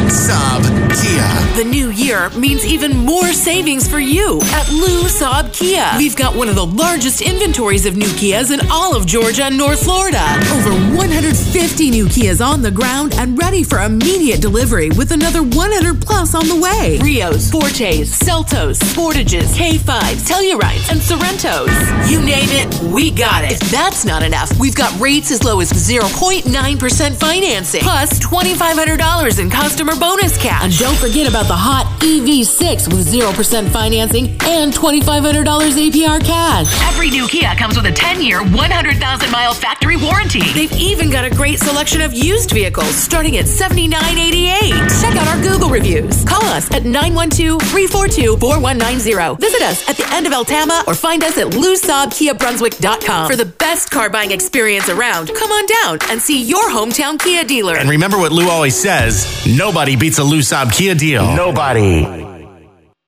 Saab Kia. The new year means even more savings for you at Lou Saab Kia. We've got one of the largest inventories of new Kias in all of Georgia and North Florida. Over 150 new Kias on the ground and ready for immediate delivery with another 100 plus on the way. Rios, Fortes, Celtos, Sportages, K5s, Tellurides, and Sorrentos. You name it, we got it. If that's not enough, we've got rates as low as 0.9% financing, plus $2,500 in customer bonus cash. And don't forget about the hot EV6 with 0% financing and $2,500 APR cash. Every new Kia comes with a 10-year, 100,000-mile factory warranty. They've even got a great selection of used vehicles starting at $79.88. Check out our Google reviews. Call us at 912-342-4190. Visit us at the end of Altama or find us at LouSaabKiaBrunswick.com for the best car buying experience around. Come on down and see your hometown Kia dealer. And remember what Lou always says, nobody beats a Lou Saab Kia deal. Nobody.